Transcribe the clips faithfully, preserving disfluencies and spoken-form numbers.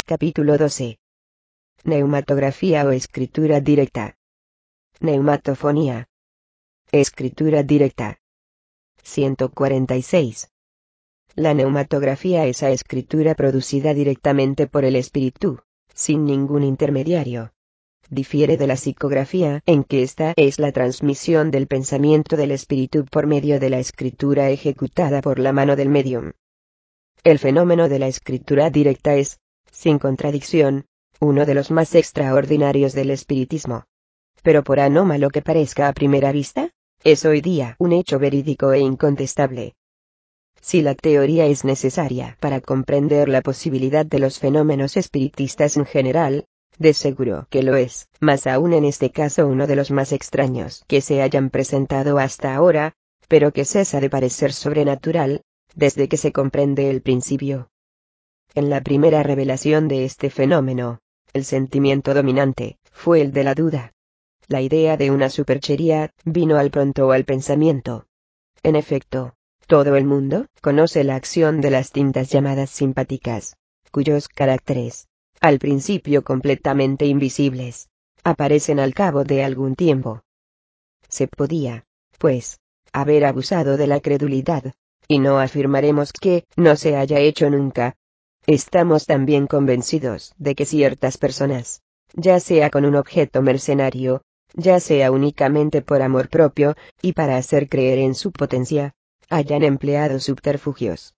Capítulo doce. Neumatografía o escritura directa. Neumatofonía. Escritura directa. ciento cuarenta y seis. La neumatografía es la escritura producida directamente por el espíritu, sin ningún intermediario. Difiere de la psicografía en que esta es la transmisión del pensamiento del espíritu por medio de la escritura ejecutada por la mano del medium. El fenómeno de la escritura directa es, sin contradicción, uno de los más extraordinarios del espiritismo. Pero por anómalo que parezca a primera vista, es hoy día un hecho verídico e incontestable. Si la teoría es necesaria para comprender la posibilidad de los fenómenos espiritistas en general, de seguro que lo es, más aún en este caso uno de los más extraños que se hayan presentado hasta ahora, pero que cesa de parecer sobrenatural, desde que se comprende el principio. En la primera revelación de este fenómeno, el sentimiento dominante fue el de la duda. La idea de una superchería vino al pronto al pensamiento. En efecto, todo el mundo conoce la acción de las tintas llamadas simpáticas, cuyos caracteres, al principio completamente invisibles, aparecen al cabo de algún tiempo. Se podía, pues, haber abusado de la credulidad, y no afirmaremos que no se haya hecho nunca. Estamos también convencidos de que ciertas personas, ya sea con un objeto mercenario, ya sea únicamente por amor propio, y para hacer creer en su potencia, hayan empleado subterfugios.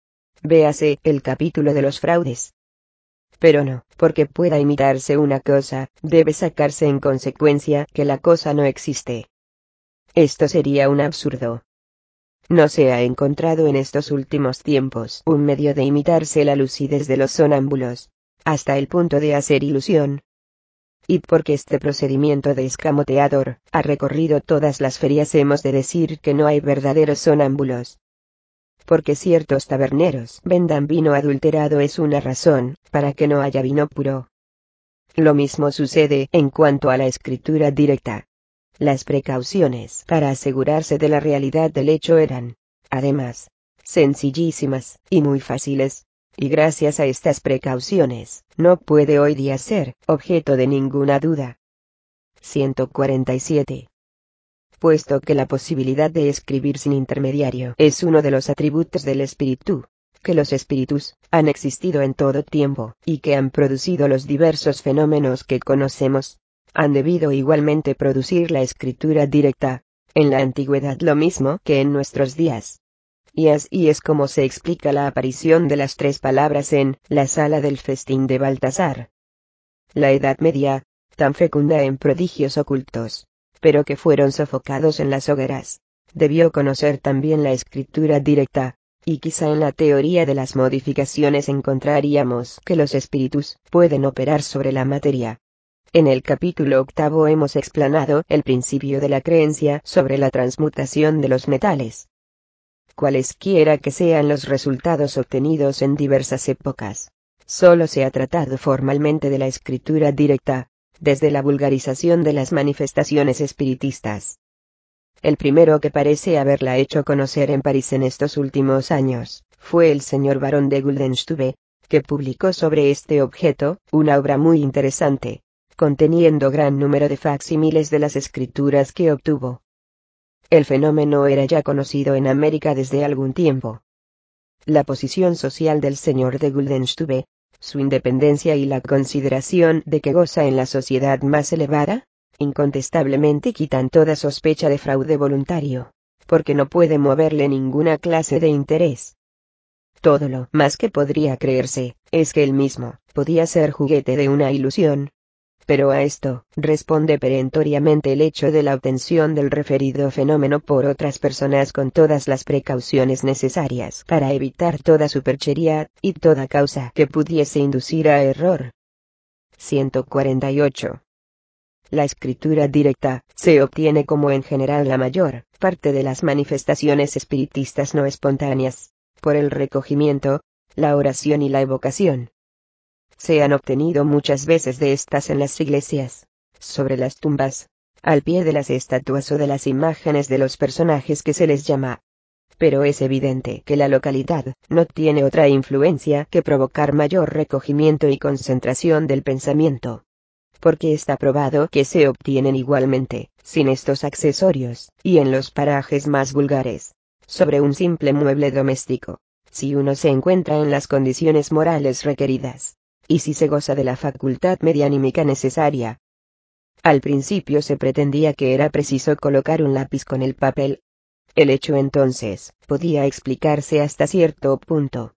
Véase el capítulo de los fraudes. Pero no, porque pueda imitarse una cosa, debe sacarse en consecuencia que la cosa no existe. Esto sería un absurdo. No se ha encontrado en estos últimos tiempos un medio de imitarse la lucidez de los sonámbulos, hasta el punto de hacer ilusión. Y porque este procedimiento de escamoteador ha recorrido todas las ferias, hemos de decir que no hay verdaderos sonámbulos. Porque ciertos taberneros vendan vino adulterado es una razón para que no haya vino puro. Lo mismo sucede en cuanto a la escritura directa. Las precauciones para asegurarse de la realidad del hecho eran, además, sencillísimas y muy fáciles, y gracias a estas precauciones, no puede hoy día ser objeto de ninguna duda. ciento cuarenta y siete. Puesto que la posibilidad de escribir sin intermediario es uno de los atributos del espíritu, que los espíritus han existido en todo tiempo y que han producido los diversos fenómenos que conocemos, han debido igualmente producir la escritura directa, en la antigüedad lo mismo que en nuestros días. Y así es como se explica la aparición de las tres palabras en la sala del festín de Baltasar. La Edad Media, tan fecunda en prodigios ocultos, pero que fueron sofocados en las hogueras, debió conocer también la escritura directa, y quizá en la teoría de las modificaciones encontraríamos que los espíritus pueden operar sobre la materia. En el capítulo octavo hemos explanado el principio de la creencia sobre la transmutación de los metales. Cualesquiera que sean los resultados obtenidos en diversas épocas, solo se ha tratado formalmente de la escritura directa, desde la vulgarización de las manifestaciones espiritistas. El primero que parece haberla hecho conocer en París en estos últimos años, fue el señor barón de Guldenstube, que publicó sobre este objeto una obra muy interesante, conteniendo gran número de facsímiles de las escrituras que obtuvo. El fenómeno era ya conocido en América desde algún tiempo. La posición social del señor de Guldenstube, su independencia y la consideración de que goza en la sociedad más elevada, incontestablemente quitan toda sospecha de fraude voluntario, porque no puede moverle ninguna clase de interés. Todo lo más que podría creerse, es que él mismo podía ser juguete de una ilusión. Pero a esto responde perentoriamente el hecho de la obtención del referido fenómeno por otras personas con todas las precauciones necesarias para evitar toda superchería y toda causa que pudiese inducir a error. ciento cuarenta y ocho. La escritura directa se obtiene como en general la mayor parte de las manifestaciones espiritistas no espontáneas, por el recogimiento, la oración y la evocación. Se han obtenido muchas veces de estas en las iglesias, sobre las tumbas, al pie de las estatuas o de las imágenes de los personajes que se les llama Pero es evidente que la localidad no tiene otra influencia que provocar mayor recogimiento y concentración del pensamiento. Porque está probado que se obtienen igualmente, sin estos accesorios, y en los parajes más vulgares, sobre un simple mueble doméstico, si uno se encuentra en las condiciones morales requeridas, y si se goza de la facultad medianímica necesaria. Al principio se pretendía que era preciso colocar un lápiz con el papel. El hecho entonces podía explicarse hasta cierto punto.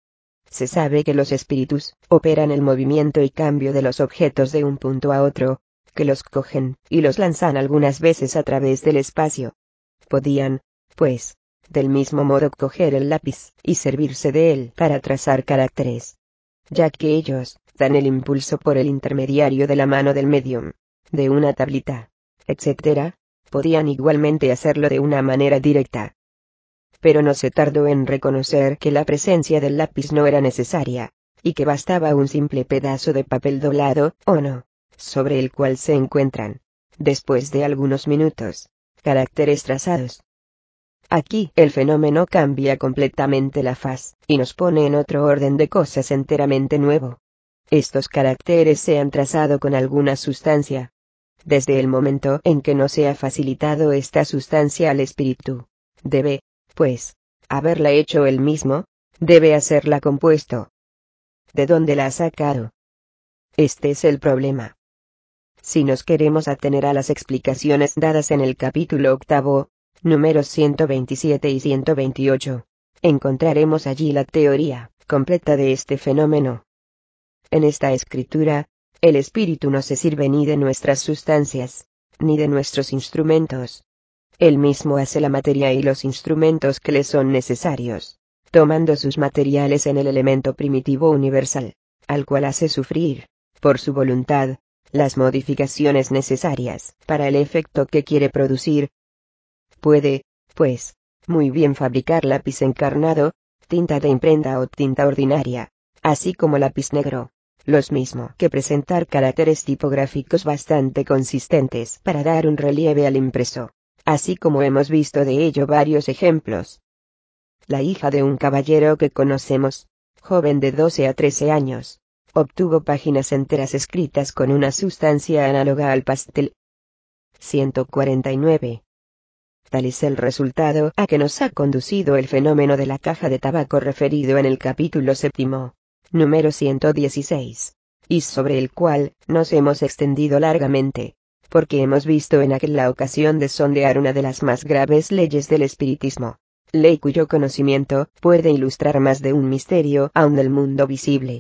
Se sabe que los espíritus operan el movimiento y cambio de los objetos de un punto a otro, que los cogen y los lanzan algunas veces a través del espacio. Podían, pues, del mismo modo coger el lápiz y servirse de él para trazar caracteres, ya que ellos dan el impulso por el intermediario de la mano del medium, de una tablita, etcétera, podían igualmente hacerlo de una manera directa. Pero no se tardó en reconocer que la presencia del lápiz no era necesaria, y que bastaba un simple pedazo de papel doblado, o no, sobre el cual se encuentran, después de algunos minutos, caracteres trazados. Aquí el fenómeno cambia completamente la faz, y nos pone en otro orden de cosas enteramente nuevo. Estos caracteres se han trazado con alguna sustancia. Desde el momento en que no se ha facilitado esta sustancia al espíritu, debe, pues, haberla hecho él mismo, debe hacerla compuesto. ¿De dónde la ha sacado? Este es el problema. Si nos queremos atener a las explicaciones dadas en el capítulo octavo, números ciento veintisiete y ciento veintiocho, encontraremos allí la teoría completa de este fenómeno. En esta escritura, el espíritu no se sirve ni de nuestras sustancias, ni de nuestros instrumentos. Él mismo hace la materia y los instrumentos que le son necesarios, tomando sus materiales en el elemento primitivo universal, al cual hace sufrir, por su voluntad, las modificaciones necesarias para el efecto que quiere producir. Puede, pues, muy bien fabricar lápiz encarnado, tinta de imprenta o tinta ordinaria, así como lápiz negro, los mismo que presentar caracteres tipográficos bastante consistentes para dar un relieve al impreso, así como hemos visto de ello varios ejemplos. La hija de un caballero que conocemos, joven de doce a trece años, obtuvo páginas enteras escritas con una sustancia análoga al pastel. ciento cuarenta y nueve. Tal es el resultado a que nos ha conducido el fenómeno de la caja de tabaco referido en el capítulo séptimo, número ciento dieciséis, y sobre el cual nos hemos extendido largamente, porque hemos visto en aquella ocasión de sondear una de las más graves leyes del espiritismo, ley cuyo conocimiento puede ilustrar más de un misterio aún del mundo visible.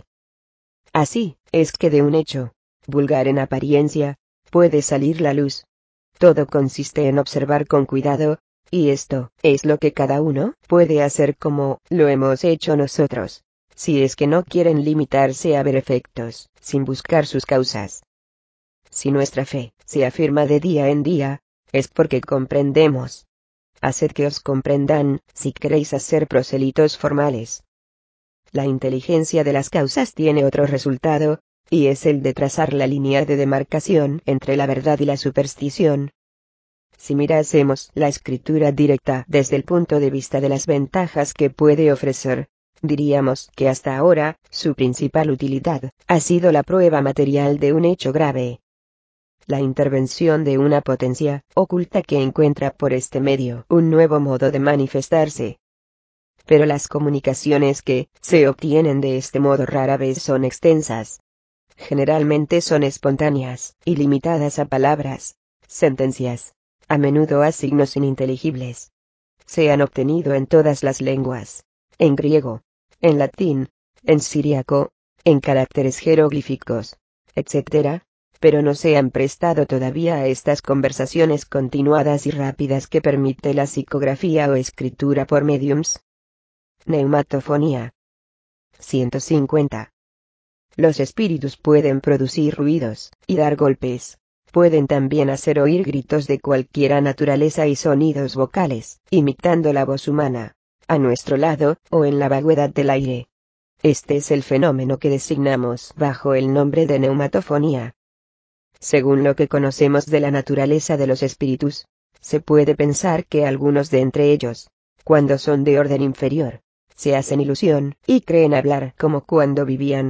Así es que de un hecho, vulgar en apariencia, puede salir la luz. Todo consiste en observar con cuidado, y esto es lo que cada uno puede hacer como lo hemos hecho nosotros, si es que no quieren limitarse a ver efectos, sin buscar sus causas. Si nuestra fe se afirma de día en día, es porque comprendemos. Haced que os comprendan, si queréis hacer proselitos formales. La inteligencia de las causas tiene otro resultado, y es el de trazar la línea de demarcación entre la verdad y la superstición. Si mirásemos la escritura directa desde el punto de vista de las ventajas que puede ofrecer, diríamos que hasta ahora, su principal utilidad ha sido la prueba material de un hecho grave. La intervención de una potencia oculta que encuentra por este medio un nuevo modo de manifestarse. Pero las comunicaciones que se obtienen de este modo rara vez son extensas. Generalmente son espontáneas y limitadas a palabras, sentencias, a menudo a signos ininteligibles. Se han obtenido en todas las lenguas, en griego, en latín, en siríaco, en caracteres jeroglíficos, etcétera, pero no se han prestado todavía a estas conversaciones continuadas y rápidas que permite la psicografía o escritura por mediums. Neumatofonía. ciento cincuenta. Los espíritus pueden producir ruidos y dar golpes. Pueden también hacer oír gritos de cualquiera naturaleza y sonidos vocales, imitando la voz humana, a nuestro lado o en la vaguedad del aire. Este es el fenómeno que designamos bajo el nombre de neumatofonía. Según lo que conocemos de la naturaleza de los espíritus, se puede pensar que algunos de entre ellos Cuando son de orden inferior, se hacen ilusión, y creen hablar como cuando vivían.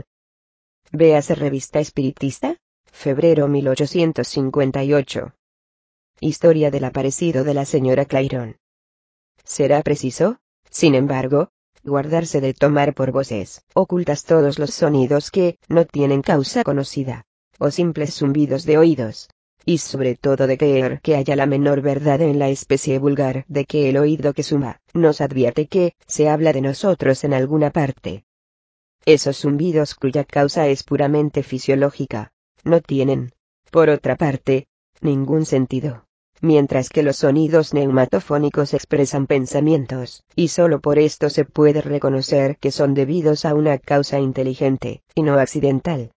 Véase Revista Espiritista, febrero mil ochocientos cincuenta y ocho. Historia del aparecido de la señora Clairon. Será preciso, sin embargo, guardarse de tomar por voces ocultas todos los sonidos que no tienen causa conocida, o simples zumbidos de oídos, y sobre todo de creer que haya la menor verdad en la especie vulgar de que el oído que zumba nos advierte que se habla de nosotros en alguna parte. Esos zumbidos cuya causa es puramente fisiológica, no tienen, por otra parte, ningún sentido. Mientras que los sonidos neumatofónicos expresan pensamientos, y solo por esto se puede reconocer que son debidos a una causa inteligente, y no accidental.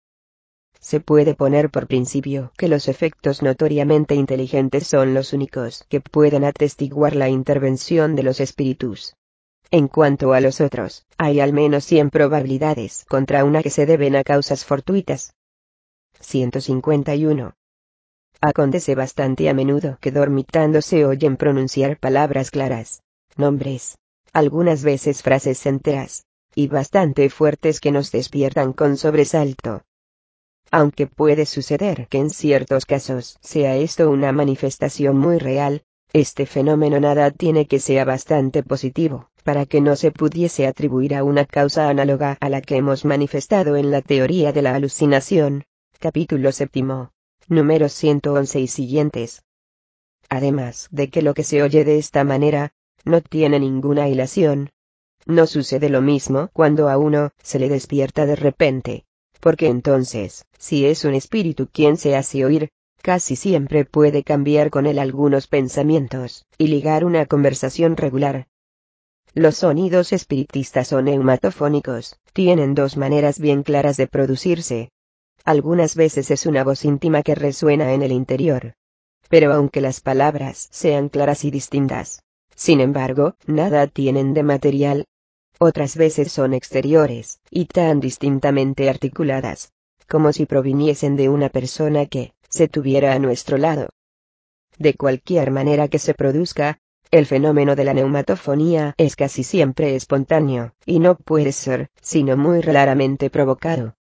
Se puede poner por principio que los efectos notoriamente inteligentes son los únicos que pueden atestiguar la intervención de los espíritus. En cuanto a los otros, hay al menos cien probabilidades contra una que se deben a causas fortuitas. ciento cincuenta y uno. Acontece bastante a menudo que dormitando se oyen pronunciar palabras claras, nombres, algunas veces frases enteras, y bastante fuertes que nos despiertan con sobresalto. Aunque puede suceder que en ciertos casos sea esto una manifestación muy real, este fenómeno nada tiene que sea bastante positivo, para que no se pudiese atribuir a una causa análoga a la que hemos manifestado en la teoría de la alucinación, capítulo séptimo. Números ciento once y siguientes. Además de que lo que se oye de esta manera, no tiene ninguna hilación. No sucede lo mismo cuando a uno se le despierta de repente, porque entonces, si es un espíritu quien se hace oír, casi siempre puede cambiar con él algunos pensamientos, y ligar una conversación regular. Los sonidos espiritistas o neumatofónicos, tienen dos maneras bien claras de producirse. Algunas veces es una voz íntima que resuena en el interior. Pero aunque las palabras sean claras y distintas, sin embargo, nada tienen de material. Otras veces son exteriores, y tan distintamente articuladas, como si proviniesen de una persona que se tuviera a nuestro lado. De cualquier manera que se produzca, el fenómeno de la neumatofonía es casi siempre espontáneo, y no puede ser, sino muy raramente provocado.